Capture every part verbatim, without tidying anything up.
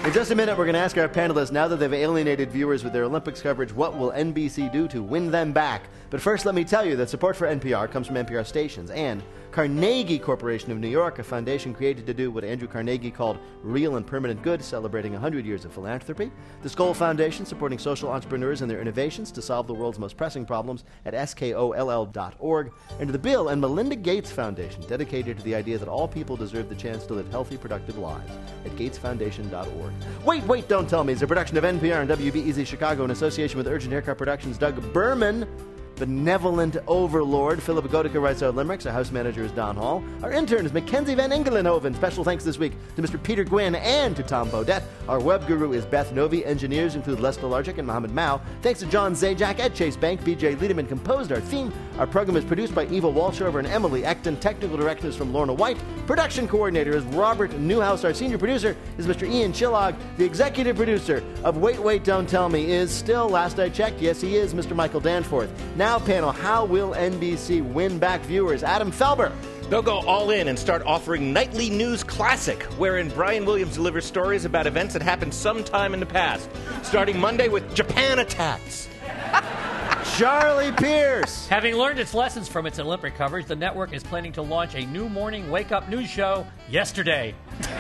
In just a minute, we're going to ask our panelists, now that they've alienated viewers with their Olympics coverage, what will N B C do to win them back? But first, let me tell you that support for N P R comes from N P R stations and Carnegie Corporation of New York, a foundation created to do what Andrew Carnegie called real and permanent good, celebrating one hundred years of philanthropy. The Skoll Foundation, supporting social entrepreneurs and their innovations to solve the world's most pressing problems at S K O L L dot org. And the Bill and Melinda Gates Foundation, dedicated to the idea that all people deserve the chance to live healthy, productive lives at gates foundation dot org. Wait, Wait, Don't Tell Me is a production of N P R and W B E Z Chicago in association with Urgent Haircut Productions. Doug Berman, benevolent overlord. Philip Godica writes our limericks. Our house manager is Don Hall. Our intern is Mackenzie Van Engelenhoven. Special thanks this week to Mister Peter Gwynn and to Tom Bodette. Our web guru is Beth Novi. Engineers include Les Delargic and Mohammed Mao. Thanks to John Zajac at Chase Bank. B J Liederman composed our theme. Our program is produced by Eva Walshover and Emily Ecton. Technical direction is from Lorna White. Production coordinator is Robert Newhouse. Our senior producer is Mister Ian Chillog. The executive producer of Wait, Wait, Don't Tell Me is still, last I checked, yes he is, Mister Michael Danforth. Now, panel, how will N B C win back viewers? Adam Felber. They'll go all in and start offering Nightly News Classic, wherein Brian Williams delivers stories about events that happened sometime in the past, starting Monday with Japan Attacks. Charlie Pierce. Having learned its lessons from its Olympic coverage, the network is planning to launch a new morning wake-up news show yesterday.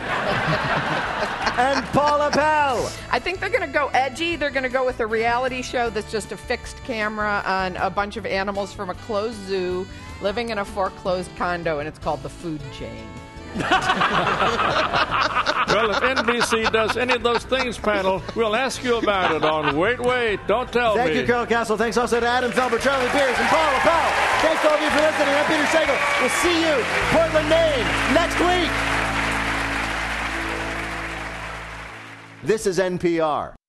And Paula Pell. I think they're going to go edgy. They're going to go with a reality show that's just a fixed camera on a bunch of animals from a closed zoo living in a foreclosed condo, and it's called The Food Chain. Well, if N B C does any of those things, panel, we'll ask you about it on Wait, Wait, Don't Tell Thank Me. you, Carol Castle. Thanks also to Adam Felber, Charlie Pierce, and Paula Pell. Thanks to all of you for listening. I'm Peter Sagal. We'll see you, Portland, Maine, next week. This is N P R.